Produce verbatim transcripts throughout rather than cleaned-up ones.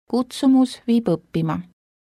Kutsumus viib õppima.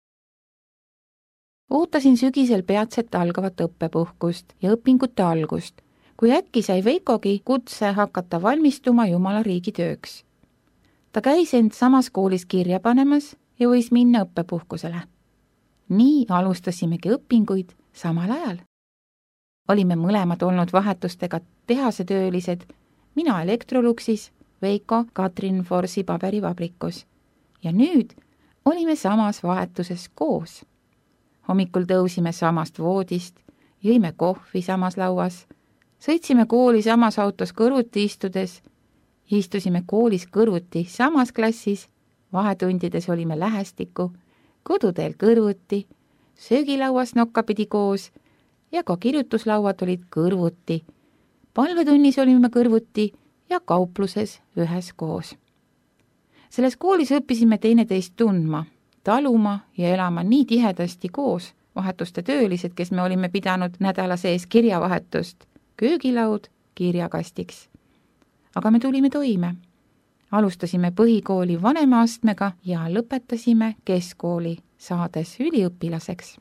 Ootasin sügisel peatselt algavat õppepuhkust ja õpingute algust, kui äkki sai Veikogi kutse hakata valmistuma Jumala riigi tööks. Ta käis end samas koolis kirja panemas ja võis minna õppepuhkusele. Nii alustasimegi õpinguid samal ajal. Olime mõlemad olnud vahetustega tehasetöölised, mina Electroluxis, Veiko Katrin Forsi paberivabrikus. Ja nüüd olime samas vahetuses koos. Hommikul tõusime samast voodist, jõime kohvi samas lauas, sõitsime kooli samas autos kõrvuti istudes, istusime koolis kõrvuti samas klassis, vahetundides olime lähestikku, koduteel kõrvuti, söögilauas nokkapidi koos ja ka kirjutuslauad olid kõrvuti. Palvetunnis olime kõrvuti ja kaupluses ühes koos. Selles koolis õppisime teineteist tundma, taluma ja elama nii tihedasti koos, vahetuste töölised, kes me olime pidanud nädala sees kirjavahetust, köögilaud kirjakastiks. Aga me tulime toime. Alustasime põhikooli vanema astmega ja lõpetasime keskkooli, saades üliõpilaseks.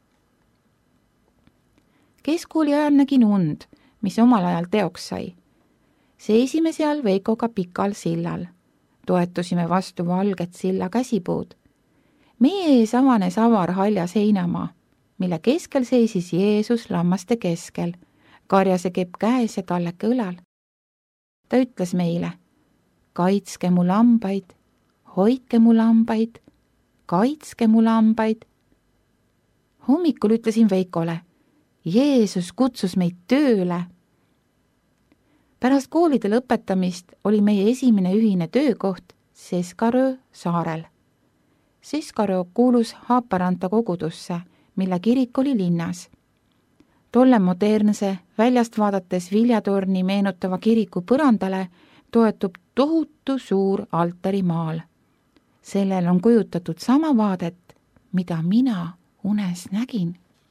Keskkooli ajal nägin und, mis omal ajal teoks sai. Seisime seal Veikoga pikal sillal. Toetusime vastu valget silla käsipuud. Meie ees avanes avar haljas heinamaa, mille keskel seisis Jeesus lammaste keskel, karjase kepp käes ja talleke õlal. Ta ütles meile, kaitske mu lambaid, hoidke mu lambaid, kaitske mu lambaid. Hommikul ütlesin Veikole, Jeesus kutsus meid tööle. Pärast koolide lõpetamist oli meie esimene ühine töökoht Seskarö saarel. Seskarö kuulus Haaparanta kogudusse, mille kirik oli linnas. Tolle modernse, väljast vaadates viljatorni meenutava kiriku põrandale toetub tohutu suur altarimaal. Sellel on kujutatud sama vaadet, mida mina unes nägin.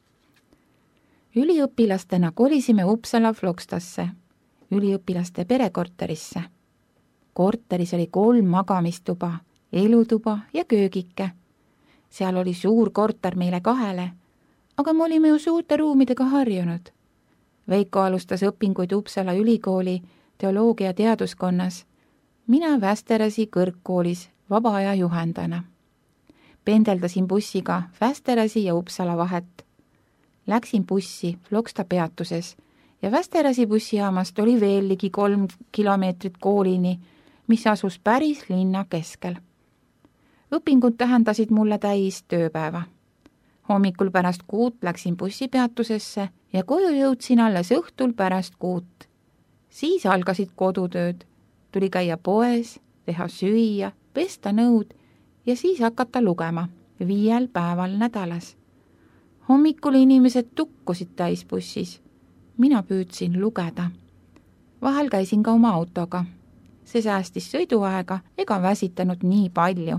Üliõpilastena kolisime Uppsala Flokstasse, üliõpilaste perekorterisse. Korteris oli kolm magamistuba, elutuba ja köögike. Seal oli suur korter meile kahele, aga me olime ju suurte ruumidega harjunud. Veiko alustas õpinguid Uppsala ülikooli teoloogia teaduskonnas, mina Västerasi kõrgkoolis vaba aja juhendana. Pendeldasin bussiga Västerasi ja Uppsala vahet. Läksin bussi Floksta peatuses ja Västerasi bussijaamast oli veel ligi kolm kilomeetrit koolini, mis asus päris linna keskel. Õpingud tähendasid mulle täis tööpäeva. Hommikul pärast kuut läksin bussipeatusesse ja koju jõudsin alles õhtul pärast kuut. Siis algasid kodutööd, tuli käia poes, teha süüa, pesta nõud ja siis hakata lugema viiel päeval nädalas. Hommikul inimesed tukkusid täis bussis. Mina püüdsin lugeda. Vahel käisin ka oma autoga. See säästis sõiduaega ega väsitanud nii palju.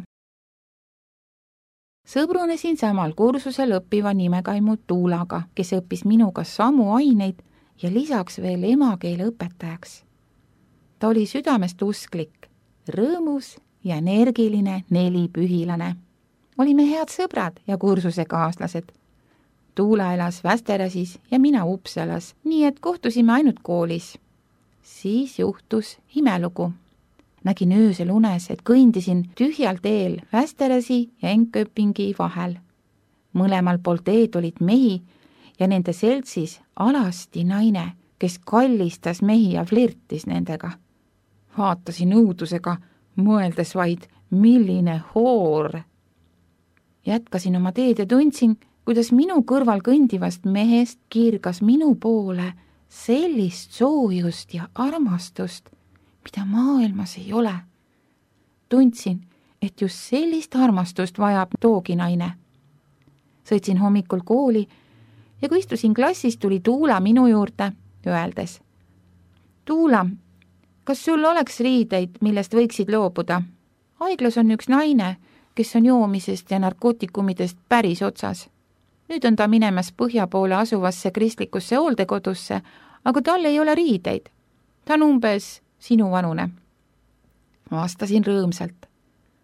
Sõbrunesin samal kursusel õppiva nimekaimu Tuulaga, kes õppis minuga samu aineid ja lisaks veel emakeele õpetajaks. Ta oli südamest usklik, rõõmus ja energiline nelipühilane. Olime head sõbrad ja kursusekaaslased. Tuula elas Västerasis ja mina Uppsalas, nii et kohtusime ainult koolis. Siis juhtus imelugu. Nägin öösel unes, et kõndisin tühjal teel Västerasi ja Enköpingi vahel. Mõlemal pool teed olid mehi ja nende seltsis alasti naine, kes kallistas mehi ja flirtis nendega. Vaatasin õudusega, mõeldes vaid, milline hoor. Jätkasin oma teed ja tundsin, kuidas minu kõrval kõndivast mehest kiirgas minu poole sellist soojust ja armastust, mida maailmas ei ole. Tundsin, et just sellist armastust vajab toogi naine. Sõitsin hommikul kooli ja kui istusin klassis, tuli Tuula minu juurde, öeldes: Tuula, kas sul oleks riideid, millest võiksid loobuda? Haiglas on üks naine, kes on joomisest ja narkootikumidest päris otsas. Nüüd on ta minemas põhja poole asuvasse kristlikusse hooldekodusse, aga tal ei ole riideid. Ta on umbes sinu vanune. Vastasin rõõmsalt.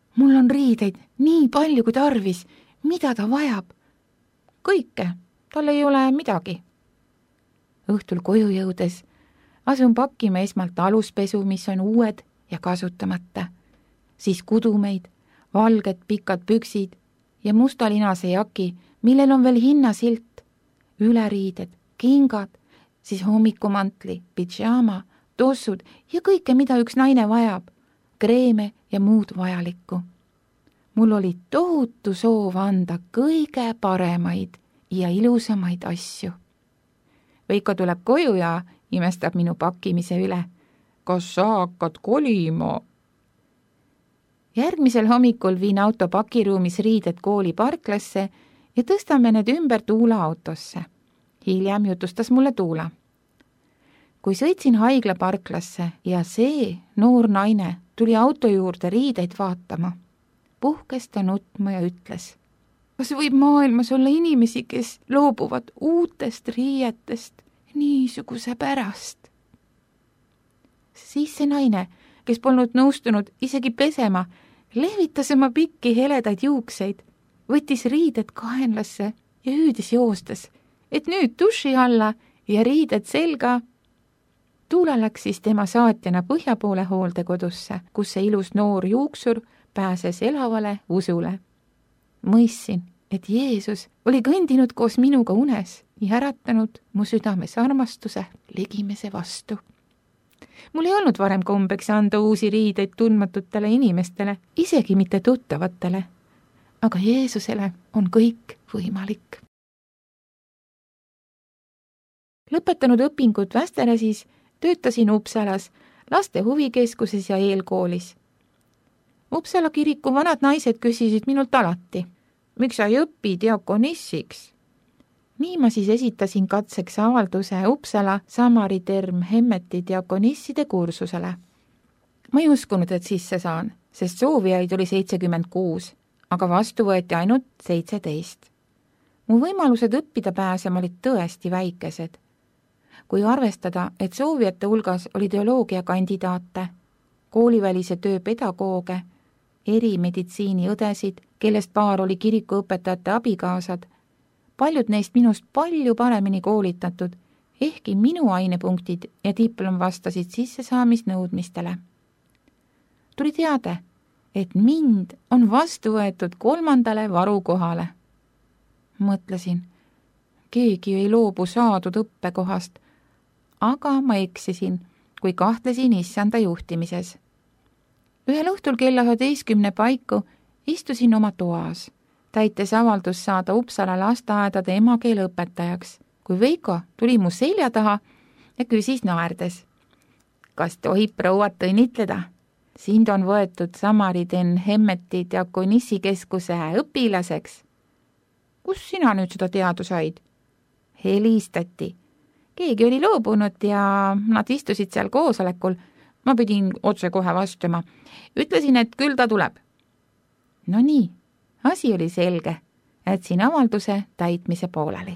mul on riideid nii palju kui tarvis, mida ta vajab? Kõike, tal ei ole midagi. Õhtul koju jõudes asun pakkima esmalt aluspesu, mis on uued ja kasutamata, siis kudumeid, valged pikad püksid ja mustalinase jaki, millel on veel hinnasilt, üleriided, kingad, siis hommikumantli, pidžaama, tossud ja kõike, mida üks naine vajab, kreeme ja muud vajalikku. Mul oli tohutu soov anda kõige paremaid ja ilusamaid asju. Veiko tuleb koju ja imestab minu pakkimise üle. Kas sa hakkad kolima? Järgmisel hommikul viin auto pakiruumis riided kooli parklasse ja tõstame need ümber Tuula autosse. Hiljem jutustas mulle Tuula. Kui sõitsin haigla parklasse ja see noor naine tuli auto juurde riideid vaatama, puhkes ta nutma ja ütles, kas võib maailmas olla inimesi, kes loobuvad uutest riietest niisuguse pärast? Siis see naine, kes polnud nõustunud isegi pesema, lehvitas oma pikki heledaid juukseid, võttis riided kaenlasse ja hüüdis joostes, et nüüd duši alla ja riided selga. Tuula läks siis tema saatjana põhja poole hooldekodusse, kus see ilus noor juuksur pääses elavale usule. Mõistsin, et Jeesus oli kõndinud koos minuga unes ja äratanud mu südames armastuse ligimese vastu. Mul ei olnud varem kombeks anda uusi riideid tundmatutele inimestele, isegi mitte tuttavatele, aga Jeesusele on kõik võimalik. Lõpetanud õpingud Västeräsis töötasin Uppsalas, laste huvikeskuses ja eelkoolis. Uppsala kiriku vanad naised küsisid minult alati, miks sa ei õpi diakonissiks? Nii ma siis esitasin katseks avalduse Uppsala Samariterm Hemmeti diakonisside kursusele. Ma ei uskunud, et sisse saan, sest soovijaid oli seitsekümmend kuus, aga vastu võeti ainult seitseteist. Mu võimalused õppida pääsema olid tõesti väikesed. Kui arvestada, et soovijate hulgas oli teoloogia kandidaate, koolivälise töö pedagooge, erimeditsiiniõdesid, kellest paar oli kirikuõpetajate abikaasad, paljud neist minust palju paremini koolitatud, ehkki minu ainepunktid ja diplom vastasid sissesaamisnõudmistele. Tuli teade, et mind on vastu võetud kolmandale varukohale. Mõtlesin, keegi ei loobu saadud õppekohast, aga ma eksisin, kui kahtlesin issanda juhtimises. Ühel õhtul kella üheteistkümne paiku istusin oma toas, täites avaldus saada Uppsala lasteaedade emakeele õpetajaks, kui Veiko tuli mu selja taha ja küsis naerdes. Kas tohib prouat õnnitleda? Sind on võetud Samariten Hemmeti diakonissikeskuse õpilaseks. Kus sina nüüd seda teada said? Helistati. Keegi oli loobunud ja nad istusid seal koosolekul. Ma pidin otse kohe vastama. Ütlesin, et küll ta tuleb. No nii, asi oli selge, et siin avalduse täitmise pooleli.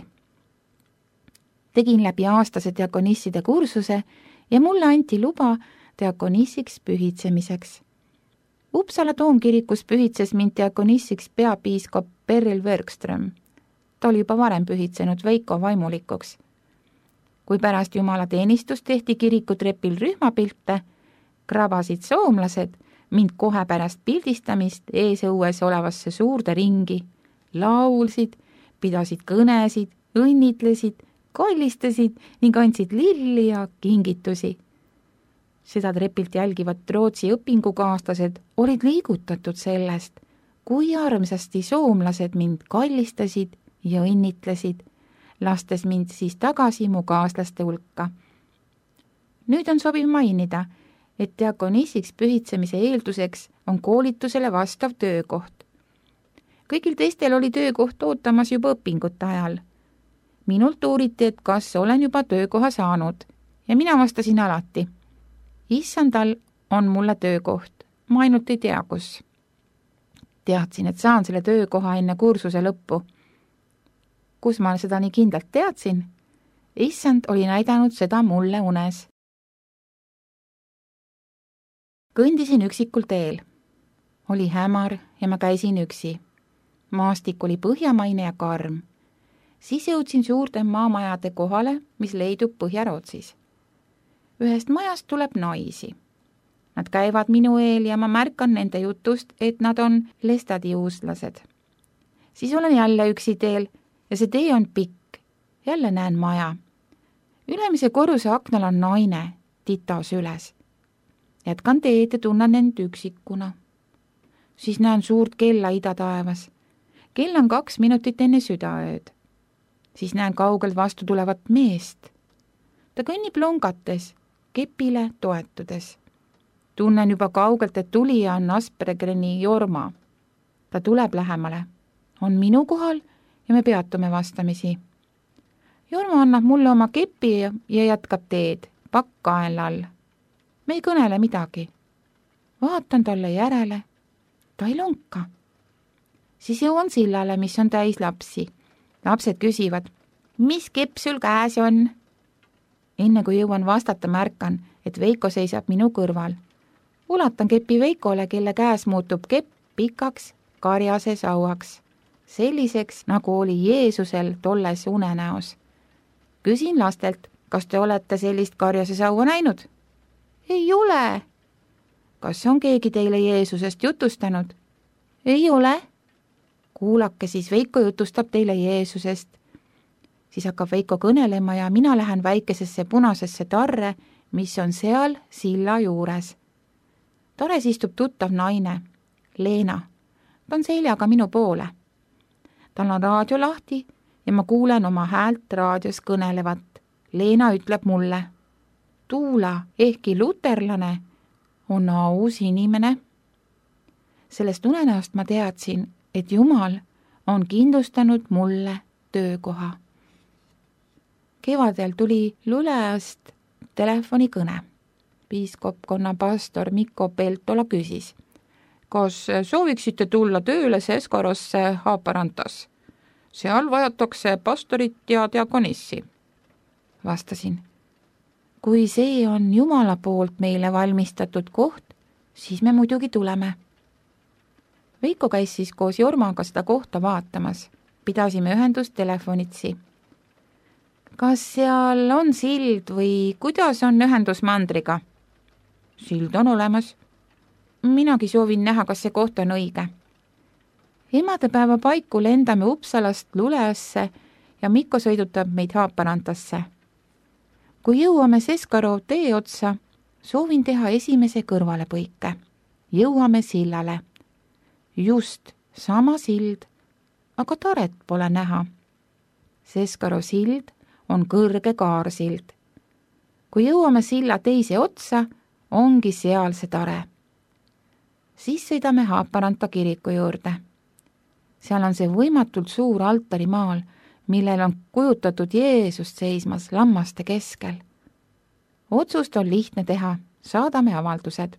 Tegin läbi aastase diakonisside kursuse ja mulle anti luba diakonissiks pühitsemiseks. Uppsala toomkirikus pühitses mind diakonissiks peapiiskop Perril Wörgström. Ta oli juba varem pühitsenud Veiko vaimulikuks. Kui pärast jumala teenistust tehti kirikutrepil rühmapilte, krabasid soomlased mind kohe pärast pildistamist eesõues olevasse suurde ringi, laulsid, pidasid kõnesid, õnnitlesid, kallistasid ning andsid lilli ja kingitusi. Seda trepilt jälgivad Rootsi õpingukaaslased olid liigutatud sellest, kui armsasti soomlased mind kallistasid ja õnnitlesid, lastes mind siis tagasi mu kaaslaste hulka. Nüüd on sobiv mainida, et diakonissiks pühitsemise eelduseks on koolitusele vastav töökoht. Kõigil teistel oli töökoht ootamas juba õpingute ajal. Minult uuriti, et kas olen juba töökoha saanud ja mina vastasin alati. Issandal on mulle töökoht, ma ainult ei tea, kus. Teadsin, et saan selle töökoha enne kursuse lõppu. Kus ma seda nii kindlalt teadsin? Issand oli näidanud seda mulle unes. Kõndisin üksikul teel. oli hämar ja ma käisin üksi. Maastik oli põhjamaine ja karm. Siis jõudsin suurte maamajade kohale, mis leidub Põhja-Rootsis. Ühest majast tuleb naisi. Nad käivad minu eel ja ma märkan nende jutust, et nad on lestadiuuslased. Siis olen jälle üksi teel ja see tee on pikk. Jälle näen maja. Ülemise korruse aknal on naine, titas üles. Jätkan teed ja tunnen end üksikuna. Siis näen suurt kella idataevas. Kell on kaks minutit enne südaööd. Siis näen kaugelt vastu tulevat meest. Ta kõnnib longates, kepile toetudes. Tunnen juba kaugelt, et tulija on Aspergeri Jorma. Ta tuleb lähemale. On minu kohal ja me peatume vastamisi. Jorma annab mulle oma kepi ja jätkab teed, pakk kaenla all. Me ei kõnele midagi. Vaatan talle järele. Ta ei lonka. Siis jõuan sillale, mis on täis lapsi. Lapsed küsivad, mis kepp sul käes on? Enne kui jõuan vastata, märkan, et Veiko seisab minu kõrval. Ulatan kepi Veikole, kelle käes muutub kepp pikaks karjase sauaks. Selliseks, nagu oli Jeesusel tolles unenäos. Küsin lastelt, kas te olete sellist karjase saua näinud? Ei ole. Kas on keegi teile Jeesusest jutustanud? Ei ole. Kuulake, siis Veiko jutustab teile Jeesusest. Siis hakkab Veiko kõnelema ja mina lähen väikesesse punasesse tarre, mis on seal silla juures. Tares istub tuttav naine, Leena. Ta on seljaga minu poole. Tal on raadio lahti ja ma kuulen oma häält raadios kõnelevat. Leena ütleb mulle, Tuula, ehkki luterlane, on aus inimene. Sellest unenäost ma teadsin, et Jumal on kindlustanud mulle töökoha. Kevadel tuli Luleast telefonikõne. Piiskopkonna pastor Mikko Peltola küsis, kas sooviksite tulla tööle Seskarosse Haaparantas? Seal vajatakse pastorit ja diakonissi. Vastasin, kui see on Jumala poolt meile valmistatud koht, siis me muidugi tuleme. Veiko käis siis koos Jormaga seda kohta vaatamas. Pidasime ühendust telefonitsi. Kas seal on sild või kuidas on ühendus mandriga? Sild on olemas. Minagi soovin näha, kas see koht on õige. Emadepäeva paiku lendame Uppsalast Luleasse ja Mikko sõidutab meid Haaparantasse. Kui jõuame Seskarov tee otsa, soovin teha esimese kõrvalepõike. Jõuame sillale. Just sama sild, aga taret pole näha. Seskarov sild on kõrge kaarsild. Kui jõuame silla teise otsa, ongi seal see tare. Siis sõidame Haaparanta kiriku juurde. Seal on see võimatult suur altarimaal, millel on kujutatud Jeesust seismas lammaste keskel. Otsust on lihtne teha, saadame avaldused.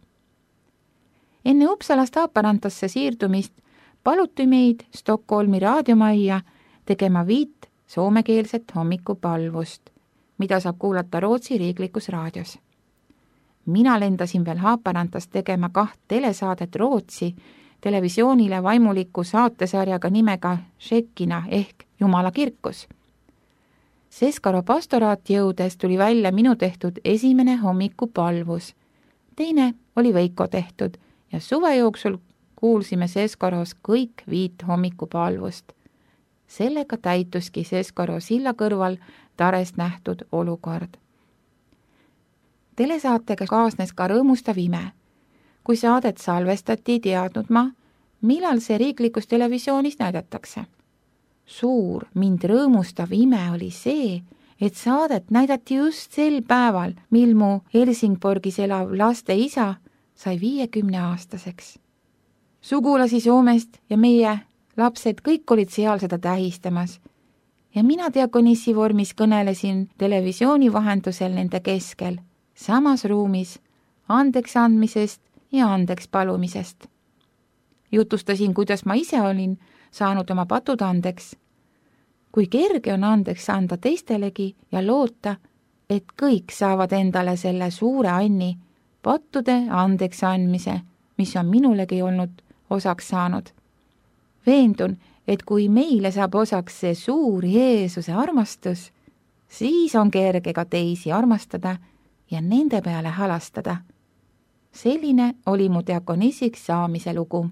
Enne Uppsalast Haaparantasse siirdumist paluti meid Stockholmi raadiomajja tegema viit soomekeelset hommikupalvust, mida saab kuulata Rootsi riiklikus raadios. Mina lendasin veel Haaparantas tegema kaht telesaadet Rootsi televisioonile vaimuliku saatesarjaga nimega Shekkina ehk Jumala kirkus. Seskaro pastoraat jõudes tuli välja minu tehtud esimene hommikupalvus. Teine oli Veiko tehtud ja suve jooksul kuulsime Seskaros kõik viit hommikupalvust. Sellega täituski Seskaro silla kõrval tarest nähtud olukord. Telesaatega kaasnes ka rõõmustav ime. Kui saadet salvestati, teadnud ma, millal see riiklikus televisioonis näidatakse. Suur, mind rõõmustav ime oli see, et saadet näidati just sel päeval, mil mu Helsingborgis elav laste isa sai viiekümne aastaseks. Sugulasi Soomest ja meie lapsed kõik olid seal seda tähistamas ja mina diakonissi vormis kõnelesin televisiooni vahendusel nende keskel, samas ruumis, andeks andmisest ja andeks palumisest. Jutustasin, kuidas ma ise olin saanud oma patud andeks. Kui kerge on andeks anda teistelegi ja loota, et kõik saavad endale selle suure anni, pattude andeks andmise, mis on minulegi olnud osaks saanud. Veendun, et kui meile saab osaks see suur Jeesuse armastus, siis on kerge ka teisi armastada ja nende peale halastada. Selline oli mu diakonissiks saamise lugu.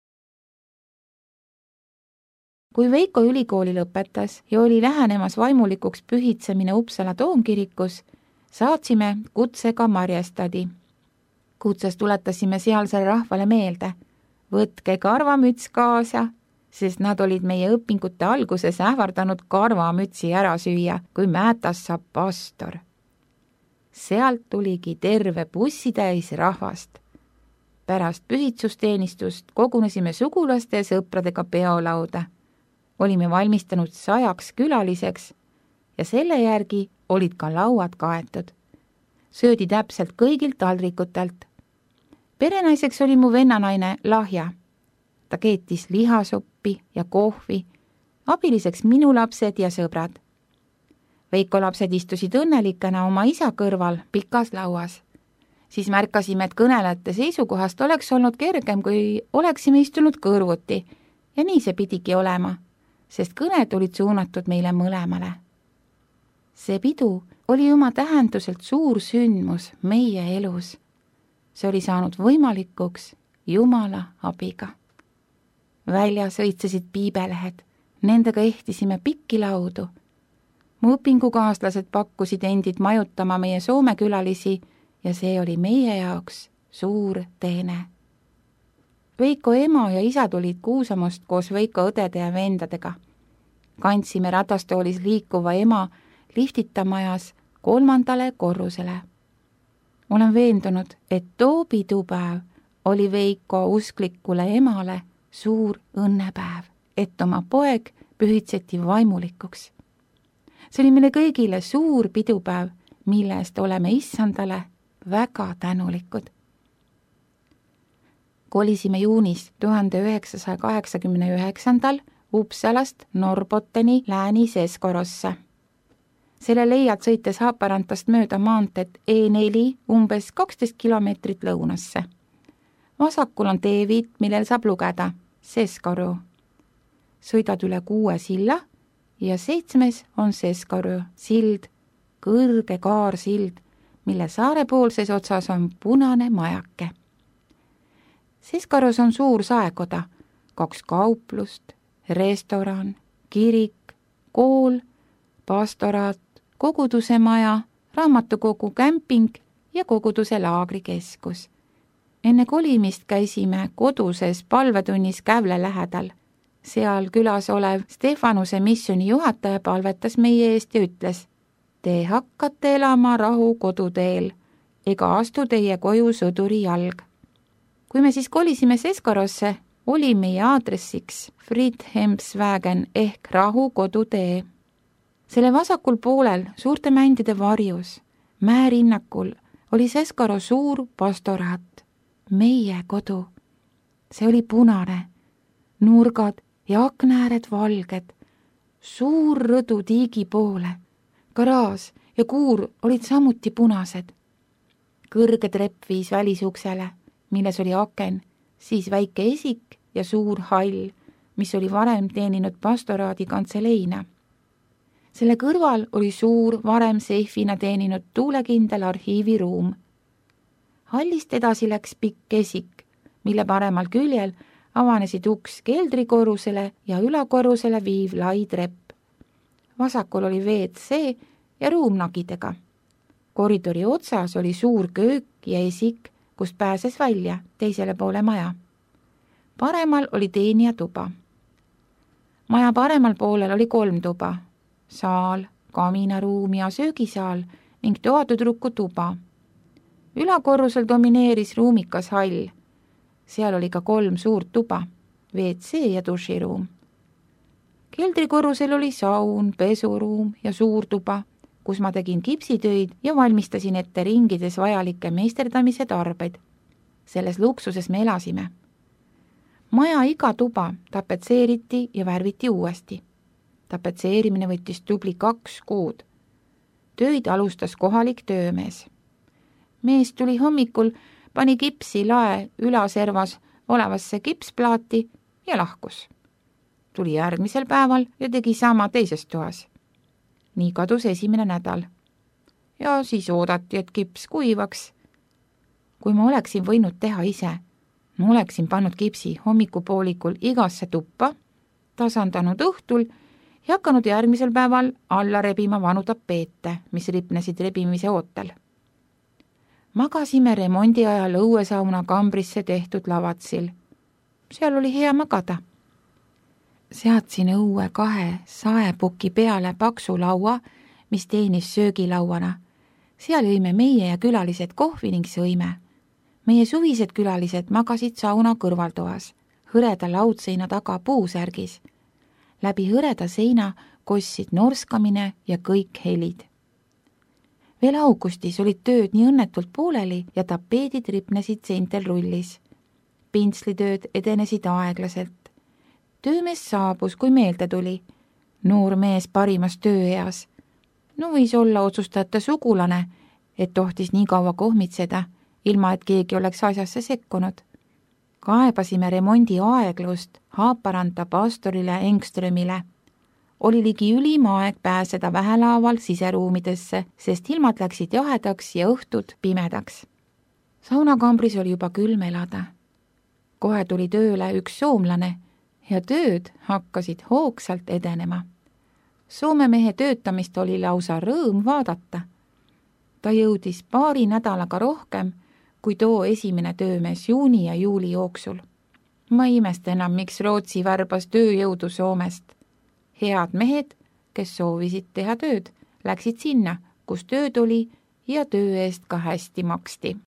Kui Veiko ülikooli lõpetas ja oli lähenemas vaimulikuks pühitsemine Uppsala toomkirikus, saatsime kutsega Marjestadi. Kutses tuletasime sealsele rahvale meelde, võtke karvamüts kaasa, sest nad olid meie õpingute alguses ähvardanud karvamütsi ära süüa, kui Määtas saab pastor. Sealt tuligi terve bussitäis rahvast. Pärast pühitsusteenistust kogunesime sugulaste ja sõpradega peolauda. Olime valmistanud sajaks külaliseks ja selle järgi olid ka lauad kaetud. Söödi täpselt kõigilt taldrikutelt. Perenaiseks oli mu vennanaine Lahja. Ta keetis lihasoppi ja kohvi, abiliseks minu lapsed ja sõbrad. Veiko lapsed istusid õnnelikena oma isa kõrval pikas lauas. Siis märkasime, et kõnelejate seisukohast oleks olnud kergem, kui oleksime istunud kõrvuti ja nii see pidigi olema, sest kõned olid suunatud meile mõlemale. See pidu oli oma tähenduselt suur sündmus meie elus. See oli saanud võimalikuks Jumala abiga. Väljas õitsesid piibelehed, nendega ehtisime pikki laudu. Mu õpingukaaslased pakkusid endid majutama meie Soome külalisi ja see oli meie jaoks suur teene. Veiko ema ja isa tulid Kuusamost koos Veiko õdede ja vendadega. Kandsime ratastoolis liikuva ema liftitamajas kolmandale korrusele. Olen veendunud, et too pidupäev oli Veiko usklikule emale suur õnnepäev, et oma poeg pühitseti vaimulikuks. See oli meile kõigile suur pidupäev, millest oleme issandale väga tänulikud. Kolisime juunis tuhande üheksasaja kaheksakümne üheksandal Uppsalast Norrbotteni lääni Seskorosse. Selle leiad sõites Haaparantast mööda maanteed E neli umbes kaksteist kilomeetrit lõunasse. Vasakul on teeviit, millel saab lugeda Seskoru. Sõidad üle kuue silla ja seitsmes on Seskoru sild, kõrge kaarsild, mille saarepoolses otsas on punane majake. Seskarus on suur saekoda, kaks kauplust, restoran, kirik, kool, pastoraat, koguduse maja, raamatukogu kämping ja koguduse laagrikeskus. Enne kolimist käisime koduses palvetunnis Kävle lähedal. Seal külas olev Stefanuse missiooni juhataja palvetas meie eest ja ütles: Te hakkate elama rahu koduteel, ega astu teie koju sõduri jalg. Kui me siis kolisime Seskarosse, oli meie aadressiks Friedhemsvägen ehk rahu kodutee. Selle vasakul poolel suurte mändide varjus, mäerinnakul oli Seskaro suur pastoraat, meie kodu. See oli punane, nurgad ja aknaääred valged, suur rõdu tiigi poole, garaaž ja kuur olid samuti punased. Kõrge trepp viis välisuksele, milles oli aken, siis väike esik ja suur hall, mis oli varem teeninud pastoraadi kantseleina. Selle kõrval oli suur, varem seifina teeninud tuulekindel arhiiviruum. Hallist edasi läks pikk esik, mille paremal küljel avanesid uks keldrikorrusele ja ülakorrusele viiv lai trepp. Vasakul oli V C ja ruum nagidega. Koridori otsas oli suur köök ja esik, kust pääses välja teisele poole maja. Paremal oli teenija tuba. Maja paremal poolel oli kolm tuba. Saal, kaminaruum ja söögisaal ning toatüdruku tuba. Ülakorrusel domineeris ruumikas hall. Seal oli ka kolm suurt tuba, V C ja duširuum. Keldrikorrusel oli saun, pesuruum ja suur tuba, kus ma tegin kipsitöid ja valmistasin ette ringides vajalikke meisterdamise tarbeid. Selles luksuses me elasime. Maja iga tuba tapetseeriti ja värviti uuesti. Tapetseerimine võttis tubli kaks kuud. Töid alustas kohalik töömees. Mees tuli hommikul, pani kipsi lae ülaservas olevasse kipsplaati ja lahkus. Tuli järgmisel päeval ja tegi sama teises toas. Nii kadus esimene nädal. Ja siis oodati, et kips kuivaks. Kui ma oleksin võinud teha ise, ma oleksin pannud kipsi hommikupoolikul igasse tuppa, tasandanud õhtul ja hakanud järgmisel päeval alla rebima vanu tapeete, mis ripnesid rebimise ootel. Magasime remondi ajal õuesauna kambrisse tehtud lavatsil. Seal oli hea magada. Seadsin õue kahe saepuki peale paksu laua, mis teenis söögilauana. Seal jõime meie ja külalised kohvi ning sõime. Meie suvised külalised magasid sauna kõrvaltoas, hõreda laudseina taga puusärgis. Läbi hõreda seina kossid norskamine ja kõik helid. Veel augustis olid tööd nii õnnetult pooleli ja tapeedid ripnesid seintel rullis. Pintslitööd edenesid aeglaselt. Töömees saabus, kui meelde tuli. Noor mees parimas tööeas. No võis olla otsustajate sugulane, et tohtis nii kaua kohmitseda, ilma et keegi oleks asjasse sekkunud. Kaebasime remondi aeglust Haaparanta pastorile Engströmile. Oli ligi ülim aeg pääseda vähelaaval siseruumidesse, sest ilmad läksid jahedaks ja õhtud pimedaks. Saunakambris oli juba külm elada. Kohe tuli tööle üks soomlane ja tööd hakkasid hoogsalt edenema. Soome mehe töötamist oli lausa rõõm vaadata. Ta jõudis paari nädalaga rohkem kui too esimene töömees juuni ja juuli jooksul. Ma ei imesta enam, miks Rootsi värbas tööjõudu Soomest. Head mehed, kes soovisid teha tööd, läksid sinna, kus tööd oli ja töö eest ka hästi maksti.